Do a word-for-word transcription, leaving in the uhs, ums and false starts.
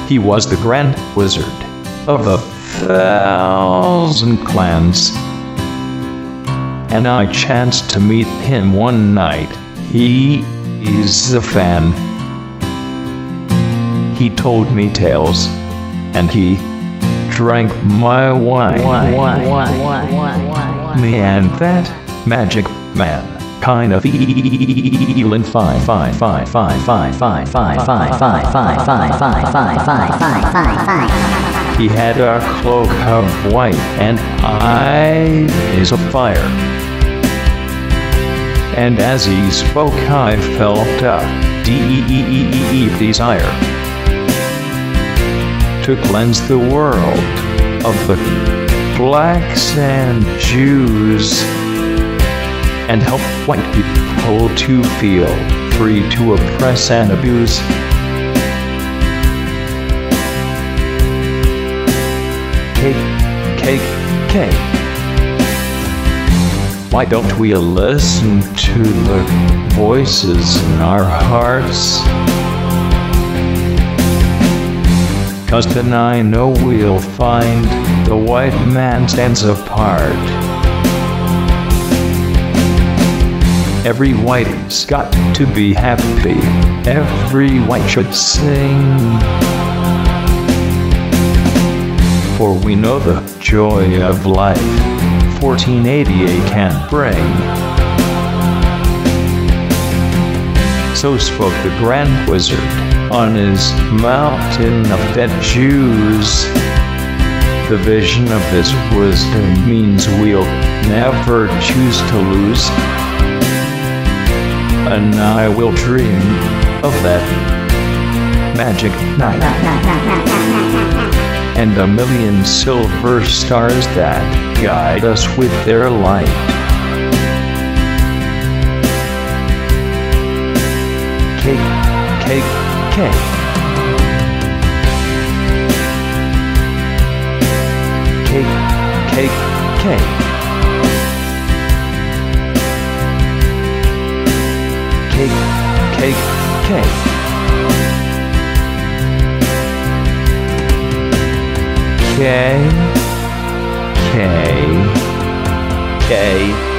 He was the Grand Wizard of a thousand clans, and I chanced to meet him one night. He is a fan. He told me tales, and he drank my wine. Me and that magic man kind of feeling fine, fine, fine, fine, fine, fine, fine, fine, fine, fine, fine, fine, fine, fine, fine, fine. He had a cloak of white and eyes of fire. And as he spoke, I felt a deep desire to cleanse the world of the blacks and Jews, and help white people to feel free to oppress and abuse. Cake, cake, cake. Why don't we listen to the voices in our hearts? 'Cause then I know we'll find the white man stands apart. Every white's got to be happy. Every white should sing. For we know the joy of life fourteen eighty-eight can bring. So spoke the Grand Wizard on his mountain of dead Jews. The vision of his wisdom means we'll never choose to lose. And I will dream of that magic night, and a million silver stars that guide us with their light. Cake, cake, cake. Cake, cake, cake. Cake, cake, cake. K, K, K.